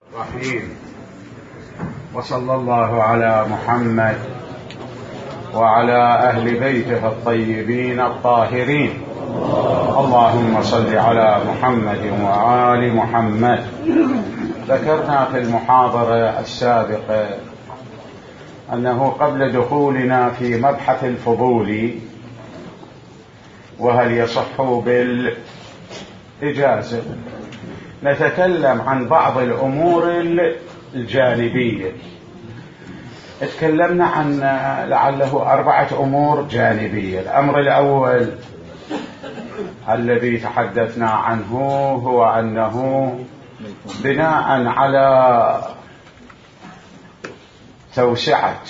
الرحيم. وصلى الله على محمد وعلى أهل بيته الطيبين الطاهرين. اللهم صل على محمد وآل محمد. ذكرنا في المحاضرة السابقة أنه قبل دخولنا في مبحث الفضول وهل يصح بالإجازة نتكلم عن بعض الأمور الجانبية. تكلمنا عن لعله 4 أمور جانبية. الأمر الأول الذي تحدثنا عنه هو أنه بناء على توسعة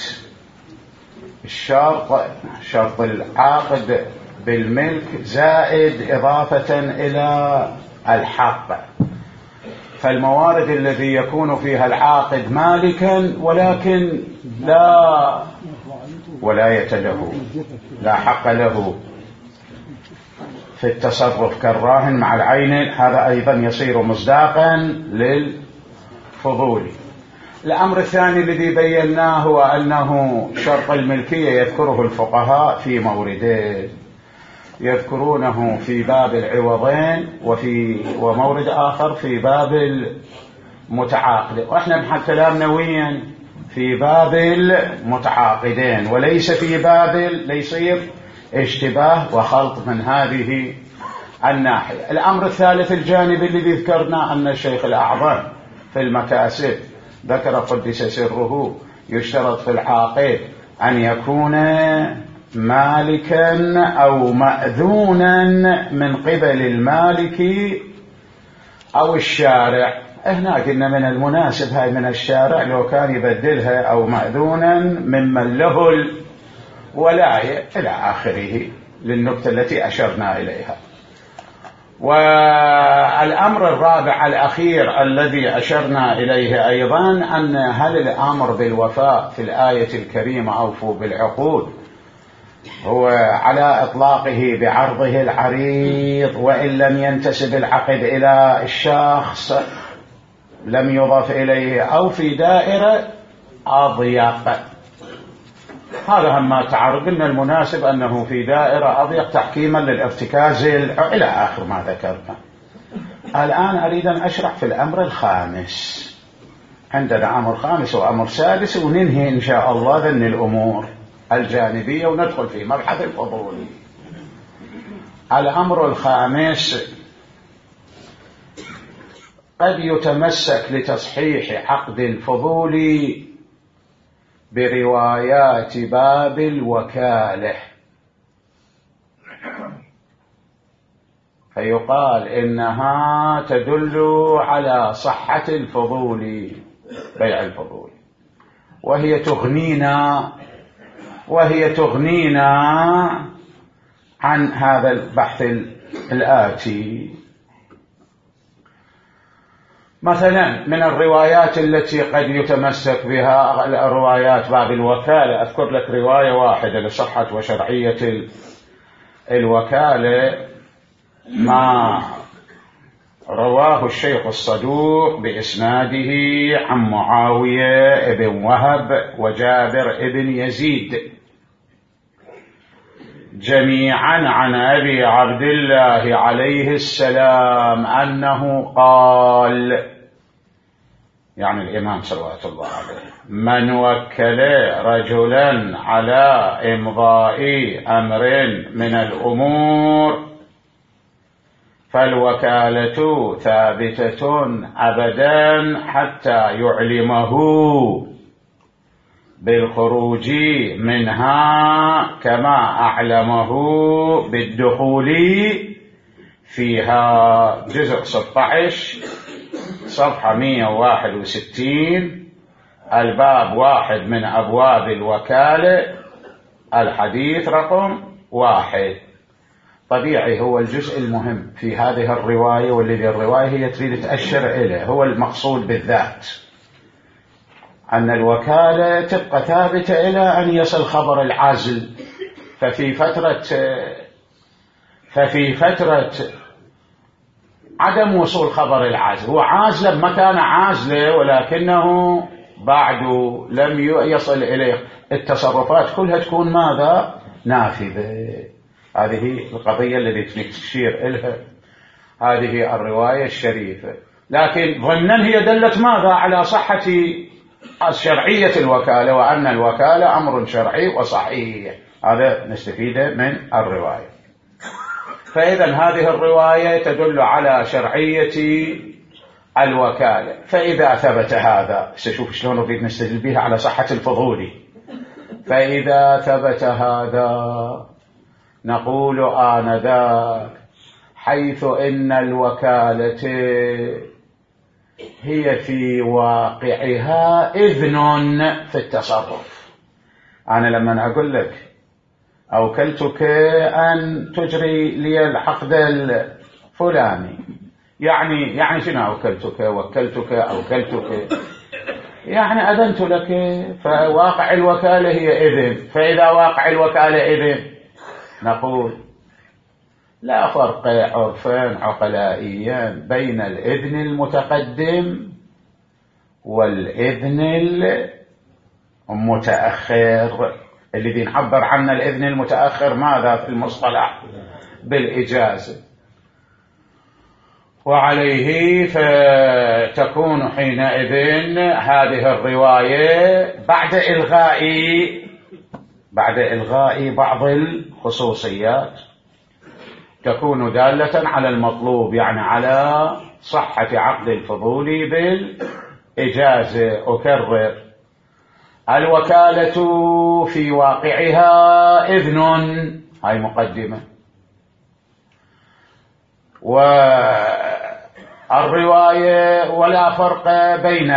شرط العاقد بالملك زائد إضافة إلى الحق، فالموارد الذي يكون فيها العاقد مالكا ولكن لا ولاية له، لا حق له في التصرف كالراهن مع العين، هذا أيضا يصير مصداقا للفضول. الأمر الثاني الذي بيناه هو أنه شرط الملكية يذكره الفقهاء في موردين، يذكرونه في باب العوضين ومورد آخر في باب المتعاقد، وإحنا بحال كلامنا وين في باب المتعاقدين وليس في باب ليصير اشتباه وخلط من هذه الناحية. الأمر الثالث الجانب الذي ذكرنا أن الشيخ الأعظم في المكاسب ذكر قدس سره يشترط في العاقد أن يكون مالكا أو مأذونا من قبل المالك أو الشارع. هنا قلنا من المناسب هاي من الشارع لو كان يبدلها أو مأذونا ممن له الولاية إلى آخره للنقطة التي أشرنا إليها. والأمر الرابع الأخير الذي أشرنا إليه أيضا أن هل الأمر بالوفاء في الآية الكريمة أوفوا بالعقود هو على إطلاقه بعرضه العريض وإن لم ينتسب العقد إلى الشخص لم يضاف إليه أو في دائرة أضيق. هذا هم ما تعرض قلنا المناسب أنه في دائرة أضيق تحكيما للارتكاز إلى آخر ما ذكرنا. الآن أريد أن أشرح في الأمر الخامس. عندنا أمر خامس وأمر سادس وننهي إن شاء الله ذن الأمور الجانبية وندخل في مبحث الفضول. الأمر الخامس قد يتمسك لتصحيح عقد الفضول بروايات باب الوكالة، فيقال إنها تدل على صحة الفضول بيع الفضول وهي تغنينا عن هذا البحث الآتي. مثلا من الروايات التي قد يتمسك بها روايات باب الوكالة، أذكر لك رواية واحدة لصحة وشرعية الوكالة ما رواه الشيخ الصدوق بإسناده عن معاوية بن وهب وجابر بن يزيد جميعا عن أبي عبد الله عليه السلام أنه قال، يعني الإمام صلوات الله عليه: من وكل رجلا على إمضاء أمر من الأمور فالوكالة ثابتة أبدا حتى يعلمه بالخروج منها كما أعلمه بالدخول فيها. جزء 16 صفحة 161 الباب 1 من أبواب الوكالة الحديث رقم 1. طبيعي هو الجزء المهم في هذه الرواية، والذي الرواية هي تريد تأشر إليه هو المقصود بالذات، أن الوكالة تبقى ثابتة إلى أن يصل خبر العزل. ففي فترة عدم وصول خبر العازل، هو عازل بمكان عازله ولكنه بعد لم يصل إليه، التصرفات كلها تكون ماذا؟ نافذة. هذه القضية التي تشير إليها هذه الرواية الشريفة. لكن ضمنا هي دلت ماذا؟ على صحة شرعية الوكالة، وأن الوكالة أمر شرعي وصحيح. هذا نستفيده من الرواية. فإذا هذه الرواية تدل على شرعية الوكالة. فإذا ثبت هذا، سنشوف شلون نريد نستدل بها على صحة الفضولي. فإذا ثبت هذا نقول آنذاك حيث إن الوكالة هي في واقعها إذن في التصرف. أنا لما أقول لك أوكلتك أن تجري لي العقد الفلاني، يعني شنو أوكلتك؟ أوكلتك يعني أذنت لك. فواقع الوكالة هي إذن. فإذا واقع الوكالة إذن نقول لا فرق عرفان عقلائيا بين الإذن المتقدم والإذن المتأخر. الذي نعبر عنه الإذن المتأخر ماذا في المصطلح؟ بالإجازة. وعليه فتكون حينئذ هذه الرواية بعد إلغاء بعض الخصوصيات تكون دالة على المطلوب، يعني على صحة عقد الفضول بالإجازة. أكرر، الوكالة في واقعها إذن، هاي مقدمة. والرواية ولا فرق بين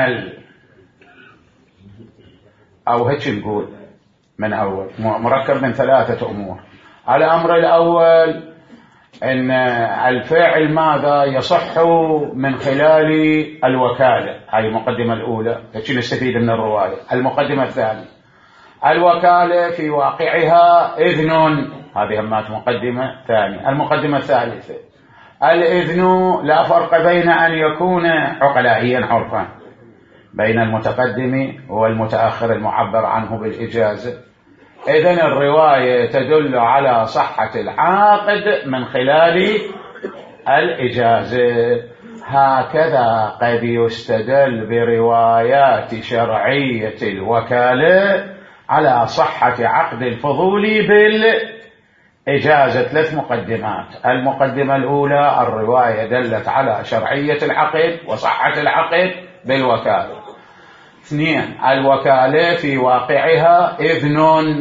أو هيك نقول من أول مركب من ثلاثة أمور. الأمر الأول أن الفعل ماذا يصح من خلال الوكالة، هاي المقدمة الأولى، هيك نستفيد من الرواية. المقدمة الثانية، الوكالة في واقعها إذن، هذه همات مقدمة ثانية. المقدمة الثالثة، الإذن لا فرق بين أن يكون عقلائيا عرفا بين المتقدم والمتأخر المعبر عنه بالإجازة. إذن الرواية تدل على صحة العقد من خلال الإجازة. هكذا قد يستدل بروايات شرعية الوكالة على صحة عقد الفضول بالإجازة. 3 مقدمات. المقدمة الأولى، الرواية دلت على شرعية العقد وصحة العقد بالوكالة. 2، الوكالة في واقعها إذن.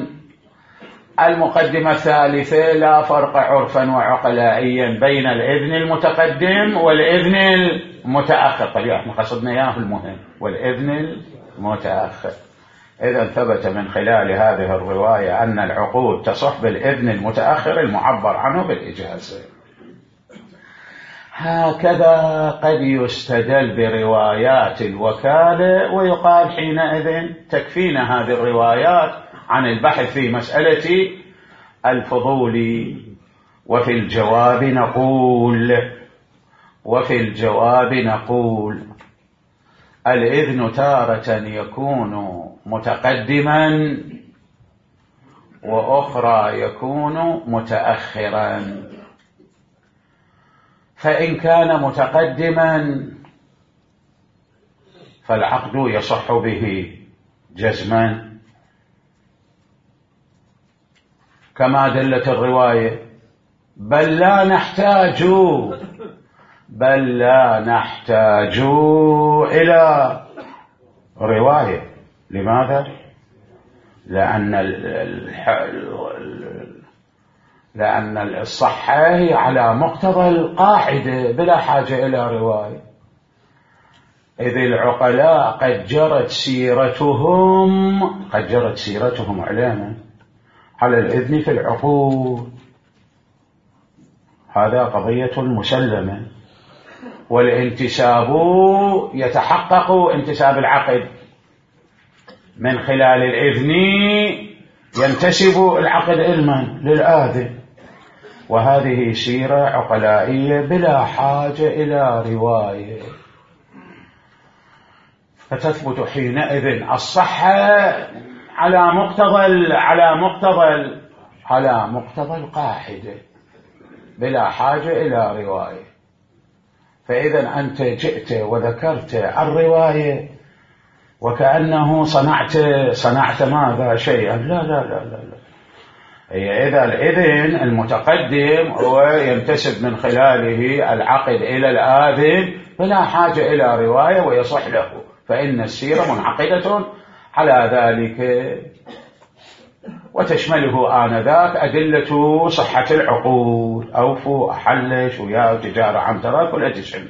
المقدمة الثالثة، لا فرق عرفا وعقلائيا بين الإذن المتقدم والإذن المتأخر. طيب احنا قصدنا اياه المهم، والإذن المتأخر. إذا ثبت من خلال هذه الرواية أن العقود تصح بالإذن المتأخر المعبر عنه بالإجازة. هكذا قد يستدل بروايات الوكالة، ويقال حينئذ تكفينا هذه الروايات عن البحث في مسألة الفضول. وفي الجواب نقول الإذن تارة يكون متقدما وأخرى يكون متأخرا. فإن كان متقدما فالعقد يصح به جزما كما دلت الرواية، بل لا نحتاج إلى رواية. لماذا؟ لأن الصحة هي على مقتضى القاعدة بلا حاجة إلى رواية. إذ العقلاء قد جرت سيرتهم علينا على الإذن في العقود. هذا قضية مسلمة. والانتساب يتحقق انتساب العقد من خلال الإذن، ينتسب العقد علما للآذن. وهذه سيرة عقلائية بلا حاجة إلى رواية، فتثبت حينئذ الصحة على مقتضى القاعدة بلا حاجة إلى رواية. فإذا أنت جئت وذكرت الرواية وكأنه صنعت ماذا شيئا. لا لا لا لا, لا. هي إذا الإذن المتقدم هو ينتسب من خلاله العقد إلى الآذن فلا حاجة إلى رواية ويصح له، فإن السيرة منعقدة على ذلك، وتشمله آنذاك أدلة صحة العقود، أوفوا أحلش ويا تجارة عن تراك ولا تشمل.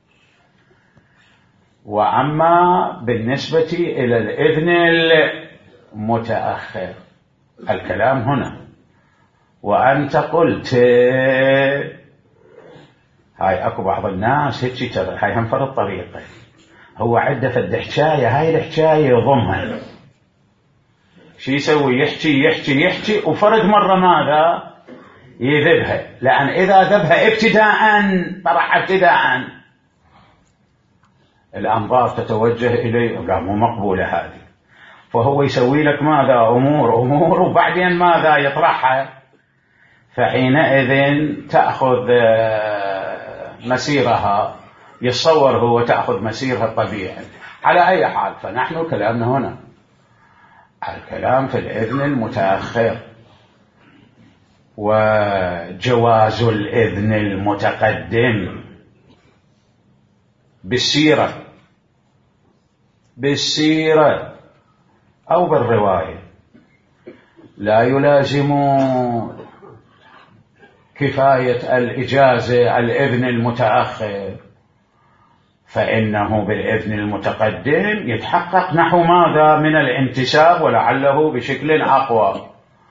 وأما بالنسبة إلى الإذن المتأخر الكلام هنا، وأنت قلت هاي أكو بعض الناس هيك ترى هاي هم فرض طريقة، هو عنده فد حكاية، هاي الحكاية يضمها شي يسوي؟ يحكي وفرد مرة ماذا يذبها، لأن إذا ذبها ابتداء الأنظار تتوجه إليه، لا مو مقبولة هذه، فهو يسوي لك ماذا أمور وبعدين ماذا يطرحها، فحينئذ تأخذ مسيرها، يتصور هو تأخذ مسيرها الطبيعي. على أي حال فنحن كلامنا هنا الكلام في الإذن المتأخر، وجواز الإذن المتقدم بالسيرة أو بالرواية لا يلازم كفاية الإجازة الإذن المتأخر، فإنه بالإذن المتقدم يتحقق نحو ماذا من الانتساب ولعله بشكل أقوى.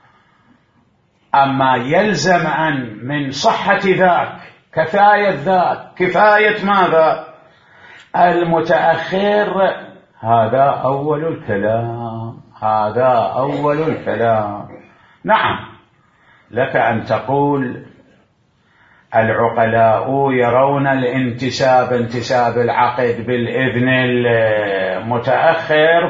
أما يلزم أن من صحة ذاك كفاية ماذا المتأخر، هذا أول الكلام. نعم لك أن تقول العقلاء يرون انتساب العقد بالإذن المتأخر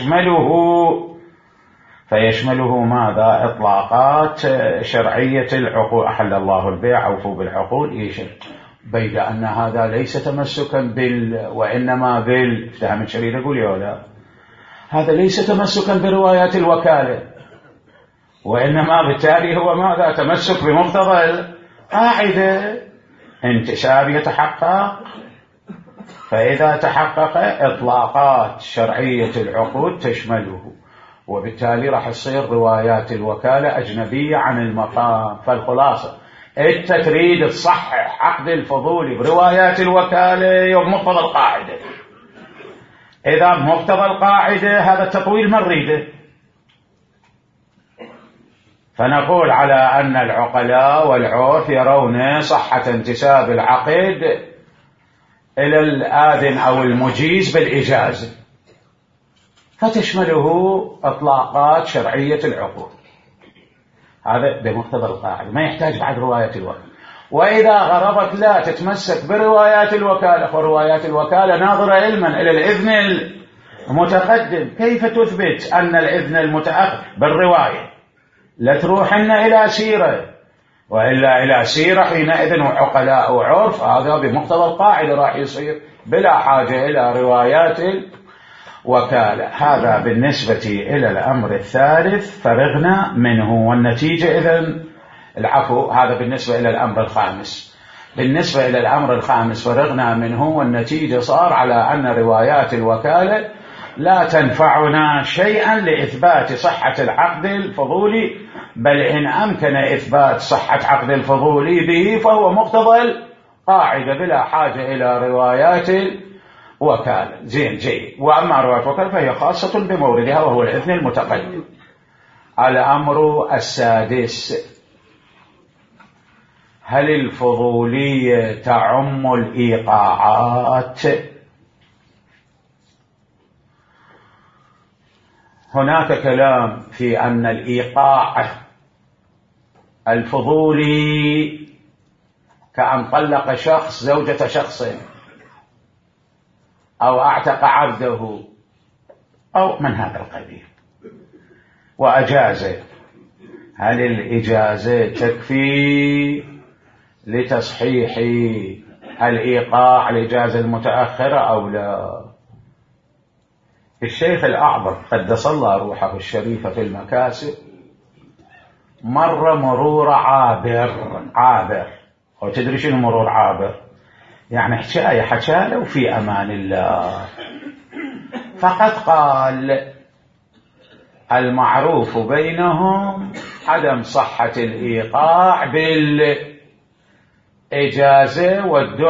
فيشمله ماذا اطلاقات شرعية العقود، أحل الله البيع أوفوا بالعقود يشمل، بيد أن هذا ليس تمسكا وإنما افتهم الشريط يقول يا لا، هذا ليس تمسكا بروايات الوكالة، وإنما بالتالي هو ماذا تمسك بمقتضى القاعدة، انتساب يتحقق، فإذا تحقق إطلاقات شرعية العقود تشمله، وبالتالي راح تصير روايات الوكالة أجنبية عن المقام. فالخلاصة أنت تريد تصحح عقد الفضولي بروايات الوكالة بمقتضى القاعدة، إذا بمقتضى القاعدة هذا التطويل ما نريده. فنقول على أن العقلاء والعرف يرون صحة انتساب العقد إلى الآذن أو المجيز بالإجازة، فتشمله إطلاقات شرعية العقود، هذا بمقتضى القاعدة ما يحتاج بعد رواية الوكالة. وإذا غرضت لا تتمسك بروايات الوكالة، فروايات الوكالة ناظرة علما إلى الإذن المتقدم، كيف تثبت أن الإذن المتأخر بالرواية؟ لا تروحن إلى سيرة، وإلا إلى سيرة حينئذ وعقلاء وعرف، هذا بمقتضى القاعدة راح يصير بلا حاجة إلى روايات الوكالة. هذا بالنسبة إلى الأمر الثالث فرغنا منه، والنتيجة إذن العفو، هذا بالنسبة إلى الأمر الخامس. بالنسبة إلى الأمر الخامس فرغنا منه، والنتيجة صار على أن روايات الوكالة لا تنفعنا شيئا لإثبات صحة العقد الفضولي، بل إن أمكن إثبات صحة عقد الفضولي به فهو مقتضى القاعدة بلا حاجة إلى روايات الوكالة. زين جيد. وأما روايات الوكالة فهي خاصة بموردها وهو الإذن المتقدم. الأمر السادس: هل الفضولية تعم الإيقاعات؟ هناك كلام في أن الإيقاع الفضولي كأن طلق شخص زوجة شخص أو أعتق عبده أو من هذا القبيل وأجازه، هل الإجازة تكفي لتصحيح الإيقاع الإجازة المتأخرة أو لا؟ الشيخ الأعظم قدس الله روحه الشريفة في المكاسب مر مرور عابر. وتدري شنو مرور عابر؟ يعني حكاية وفي أمان الله. فقد قال المعروف بينهم عدم صحة الإيقاع بالإجازة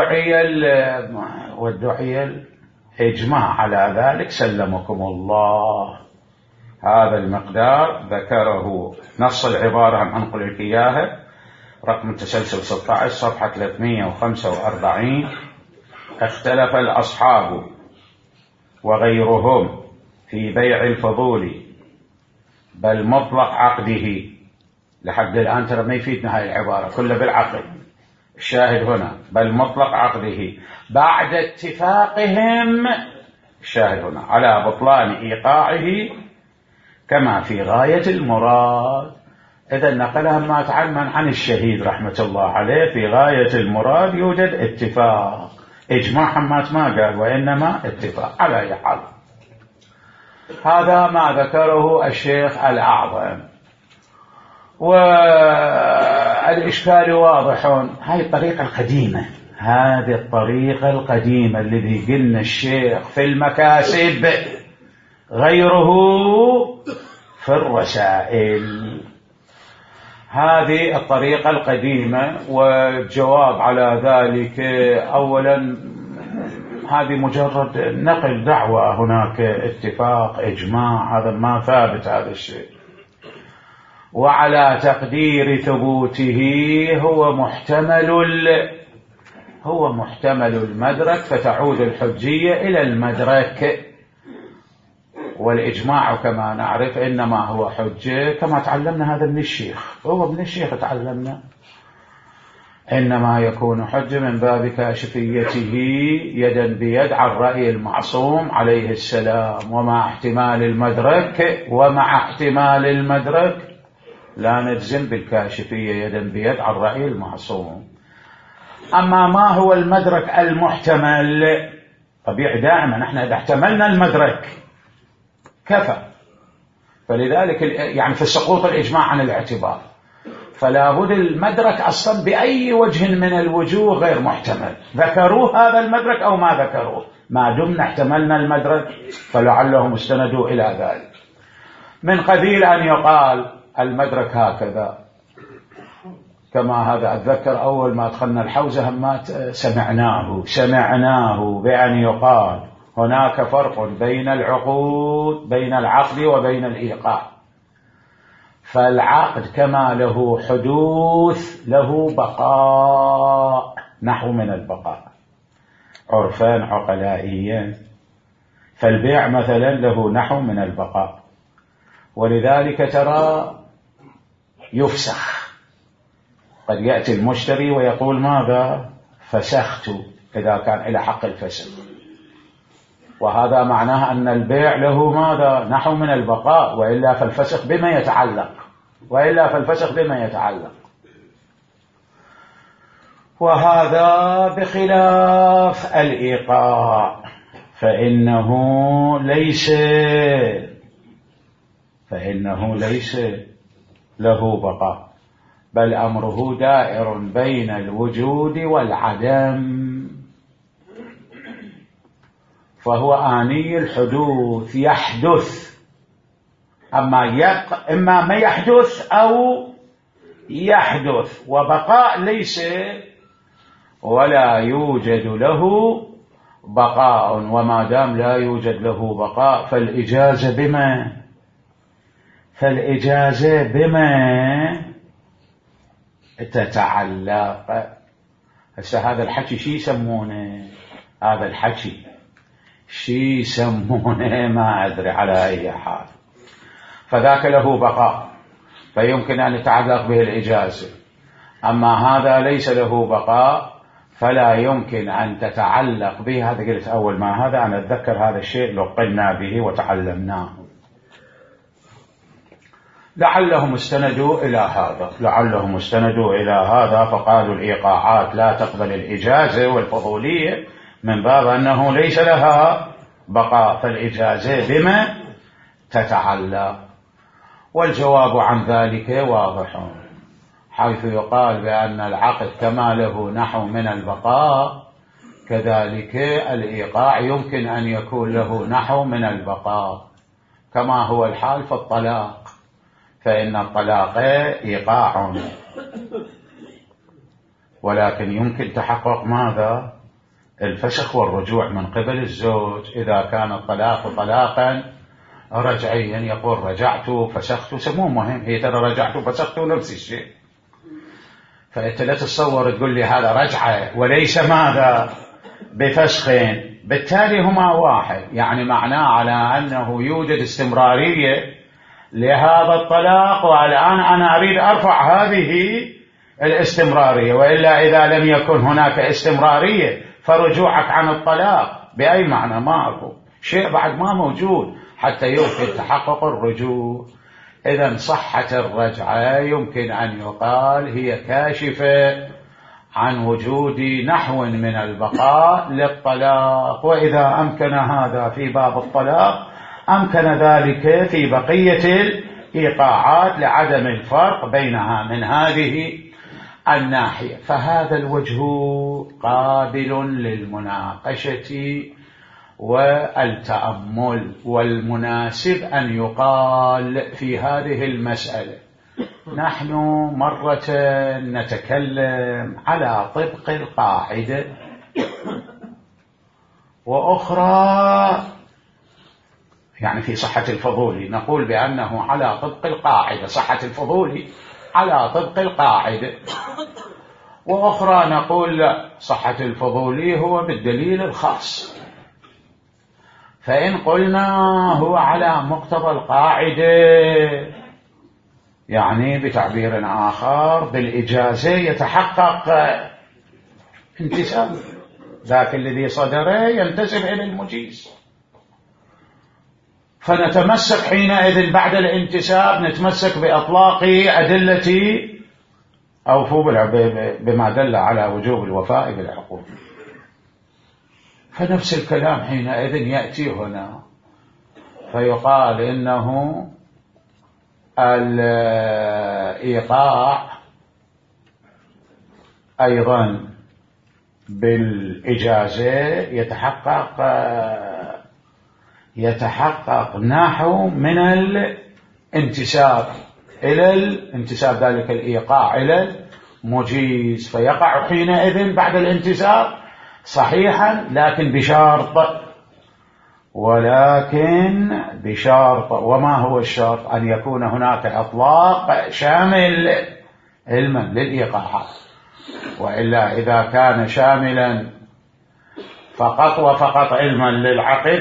والدعي الإجماع على ذلك سلمكم الله. هذا المقدار ذكره نص العبارة عن أنقل لك إياها رقم التسلسل 16 صفحة 345. اختلف الأصحاب وغيرهم في بيع الفضول بل مطلق عقده. لحد الآن ترى ما يفيدنا هاي العبارة كلها بالعقد. الشاهد هنا بل مطلق عقده بعد اتفاقهم، الشاهد هنا على بطلان إيقاعه كما في غاية المراد. إذا نقلها ما تعلم عن الشهيد رحمة الله عليه في غاية المراد يوجد اتفاق. إجماع ما قال وإنما اتفاق. على أي حال هذا ما ذكره الشيخ الأعظم. والإشكال واضح. هذه الطريقة القديمة، هذه الطريقة القديمة الذي قلنا الشيخ في المكاسب غيره في الرسائل. هذه الطريقة القديمة. والجواب على ذلك أولا هذه مجرد نقل دعوة، هناك اتفاق إجماع، هذا ما ثابت هذا الشيء. وعلى تقدير ثبوته هو محتمل المدرك، فتعود الحجية إلى المدرك. والإجماع كما نعرف إنما هو حجة كما تعلمنا هذا من الشيخ، هو من الشيخ تعلمنا إنما يكون حجة من باب كاشفيته يدا بيد عن رأي المعصوم عليه السلام. ومع احتمال المدرك لا نجزم بالكاشفية يدا بيد عن رأي المعصوم. أما ما هو المدرك المحتمل؟ طبيعي دائما نحن إذا احتملنا المدرك كفى. فلذلك يعني في سقوط الإجماع عن الاعتبار، فلا بد المدرك أصلا بأي وجه من الوجوه غير محتمل، ذكروه هذا المدرك أو ما ذكروه، ما دمنا احتملنا المدرك فلعلهم استندوا إلى ذلك. من قبيل أن يقال المدرك هكذا، كما هذا أتذكر أول ما دخلنا الحوزة همات سمعناه بأن يقال هناك فرق بين العقود، بين العقد وبين الإيقاع. فالعقد كما له حدوث له بقاء، نحو من البقاء عرفان عقلائيا. فالبيع مثلا له نحو من البقاء، ولذلك ترى يفسخ. قد يأتي المشتري ويقول ماذا؟ فسخت، إذا كان إلى حق الفسخ، وهذا معناه أن البيع له ماذا؟ نحو من البقاء، وإلا فالفسخ بما يتعلق. وهذا بخلاف الإيقاع، فإنه ليس له بقاء، بل أمره دائر بين الوجود والعدم، فهو آني الحدوث، يحدث، إما ما يحدث أو يحدث، وبقاء ليس ولا يوجد له بقاء. وما دام لا يوجد له بقاء فالإجازة بما تتعلق. هسه هذا الحكي شي يسمونه؟ هذا الحكي شي يسمونه؟ ما أدري، على أي حال. فذاك له بقاء، فيمكن أن يتعلق به الإجازة. أما هذا ليس له بقاء فلا يمكن أن تتعلق به. هذا قلت أول ما هذا أنا أتذكر هذا الشيء لقنا به وتعلمناه. لعلهم استندوا إلى هذا فقالوا الإيقاعات لا تقبل الإجازة والفضولية من باب أنه ليس لها بقاء، فالإجازة بما تتعلق. والجواب عن ذلك واضح، حيث يقال بأن العقد كما له نحو من البقاء كذلك الإيقاع يمكن أن يكون له نحو من البقاء، كما هو الحال في الطلاق، فإن الطلاق إيقاع، ولكن يمكن تحقق ماذا؟ الفسخ والرجوع من قبل الزوج. إذا كان الطلاق طلاقا رجعيا يقول رجعت فسخت، سموه مهم، هي ترى رجعت فسخت نفس الشيء. فأنت لا تتصور تقول لي هذا رجعة وليس ماذا؟ بفسخ. بالتالي هما واحد، يعني معناه على أنه يوجد استمرارية لهذا الطلاق، والآن أنا أريد أرفع هذه الاستمرارية، وإلا إذا لم يكن هناك استمرارية فرجوعك عن الطلاق بأي معنى؟ ما أكو شيء بعد ما موجود حتى يمكن تحقق الرجوع. إذن صحة الرجعة يمكن أن يقال هي كاشفة عن وجود نحو من البقاء للطلاق، وإذا أمكن هذا في باب الطلاق أمكن ذلك في بقية الإيقاعات لعدم الفرق بينها من هذه الناحية. فهذا الوجه قابل للمناقشة والتأمل، والمناسب أن يقال في هذه المسألة نحن مرة نتكلم على طبق القاعدة، وأخرى يعني في صحة الفضول نقول بأنه على طبق القاعدة، صحة الفضول على طبق القاعدة، وأخرى نقول لا، صحة الفضول هو بالدليل الخاص. فإن قلنا هو على مقتضى القاعدة يعني بتعبير آخر بالإجازة يتحقق انتساب ذاك الذي صدره ينتسب إلى المجيز، فنتمسك حينئذ بعد الانتساب نتمسك بأطلاق أدلة أوفوا بما دل على وجوب الوفاء بالعقود. فنفس الكلام حينئذ يأتي هنا فيقال إنه الإيقاع أيضا بالإجازة يتحقق نحو من الانتساب إلى الانتساب ذلك الإيقاع إلى المجيز، فيقع حينئذ بعد الانتساب صحيحا لكن بشرط. وما هو الشرط؟ أن يكون هناك إطلاق شامل علما للإيقاعات، وإلا إذا كان شاملا فقط وفقط علما للعقد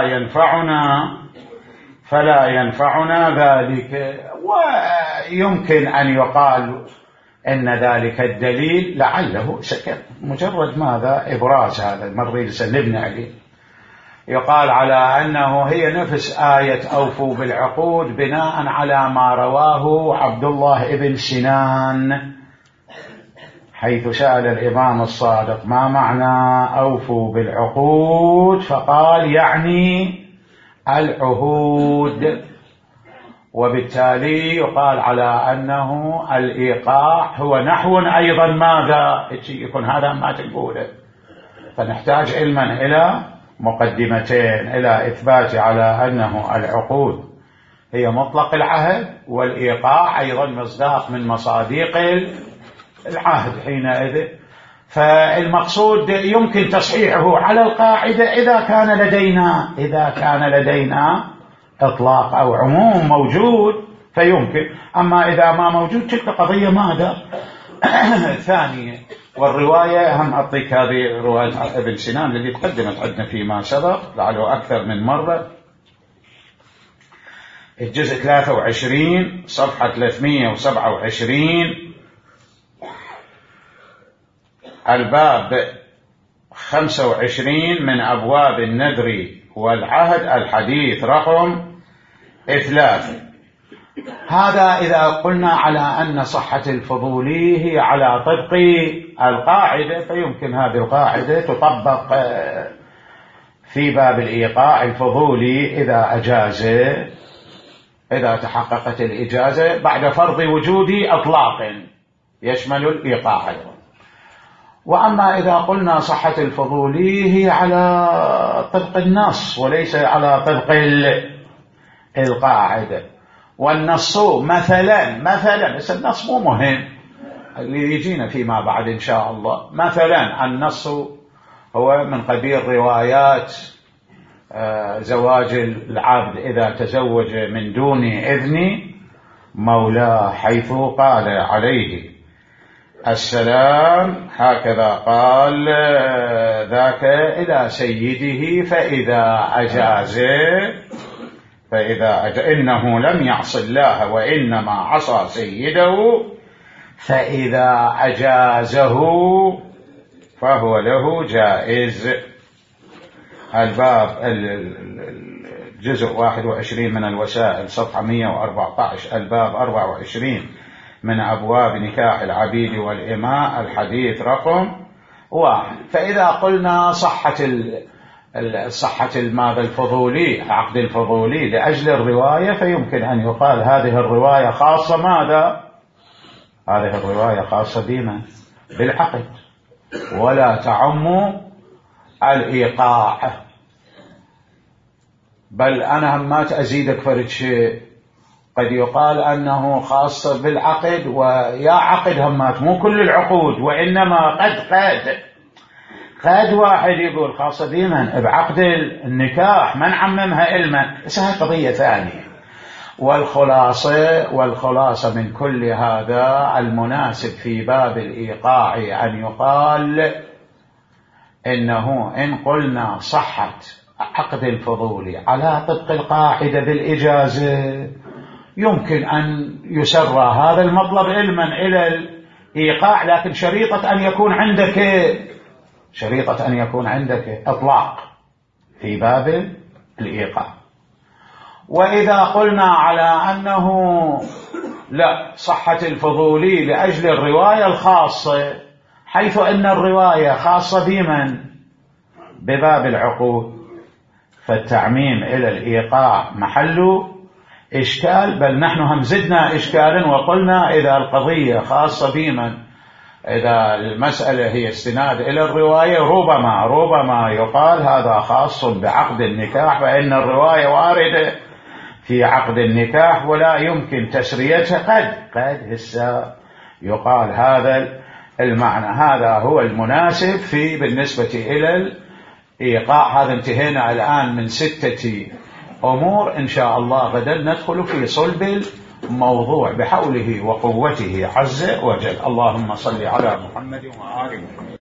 فلا ينفعنا ذلك. ويمكن أن يقال إن ذلك الدليل لعله سكت، مجرد ماذا؟ إبراز هذا المرة سنبني عليه. يقال على أنه هي نفس آية أوفوا بالعقود بناء على ما رواه عبد الله بن سنان، حيث سأل الإمام الصادق ما معنى أوفوا بالعقود، فقال يعني العهود، وبالتالي يقال على أنه الإيقاع هو نحو أيضا ماذا؟ يكون هذا ما تقوله، فنحتاج علما إلى مقدمتين إلى إثبات على أنه العقود هي مطلق العهد، والإيقاع أيضا مصداق من مصاديق العهد حينئذ. فالمقصود يمكن تصحيحه على القاعدة إذا كان لدينا إطلاق أو عموم موجود فيمكن، أما إذا ما موجود تلك قضية ماذا؟ ثانية. والرواية هم أعطيك هذه رواية ابن سنان التي تقدمت عندنا فيما سبق لعله أكثر من مرة، الجزء 23 صفحة 327، الباب 25 من أبواب النذر والعهد، الحديث رقم 3. هذا إذا قلنا على أن صحة الفضولي هي على طبق القاعدة، فيمكن هذه القاعدة تطبق في باب الإيقاع. الفضولي إذا أجاز، إذا تحققت الإجازة بعد فرض وجود أطلاق يشمل الإيقاع أيضا. وأما إذا قلنا صحة الفضولي هي على طبق النص وليس على طبق القاعدة. والنص مثلا بس النص مو مهم، اللي يجينا فيما بعد إن شاء الله. مثلا النص هو من قبيل روايات زواج العبد إذا تزوج من دون إذن مولاه، حيث قال عليه السلام هكذا قال ذاك إلى سيده فإذا أجاز إنه لم يعص الله وإنما عصى سيده، فإذا أجازه فهو له جائز. الباب الجزء 21 من الوسائل صفحة 114، الباب 24 من أبواب نكاح العبيد والإماء، الحديث رقم 1. فإذا قلنا صحة ماذا الفضولي، عقد الفضولي لأجل الرواية، فيمكن أن يقال هذه الرواية خاصة ماذا؟ هذه الرواية خاصة بمن؟ بالعقد، ولا تعم الإيقاع. بل أنا همات أزيدك فرد شيء، قد يقال أنه خاص بالعقد، ويا عقد همات مو كل العقود، وإنما قد واحد يقول خاصة بمن؟ بعقد النكاح، من عممها علما، بس هذه قضية ثانية. والخلاصة من كل هذا المناسب في باب الإيقاع أن يقال إنه إن قلنا صحة عقد الفضولي على طبق القاعدة بالإجازة، يمكن أن يسرى هذا المطلب علما إلى الإيقاع، لكن شريطة أن يكون عندك إطلاق في باب الإيقاع. وإذا قلنا على أنه لا، صحة الفضولي لأجل الرواية الخاصة، حيث أن الرواية خاصة بمن؟ بباب العقود، فالتعميم إلى الإيقاع محل إشكال. بل نحن هم زدنا إشكالا وقلنا إذا القضية خاصة بمن، إذا المسألة هي استناد إلى الرواية، ربما يقال هذا خاص بعقد النكاح، فإن الرواية واردة في عقد النكاح ولا يمكن تسريتها. قد هسه يقال هذا المعنى. هذا هو المناسب بالنسبة إلى الإيقاع. هذا انتهينا الآن من 6 أمور. إن شاء الله غدا ندخل في صلب الموضوع بحوله وقوته عز وجل. اللهم صل على محمد وآل محمد.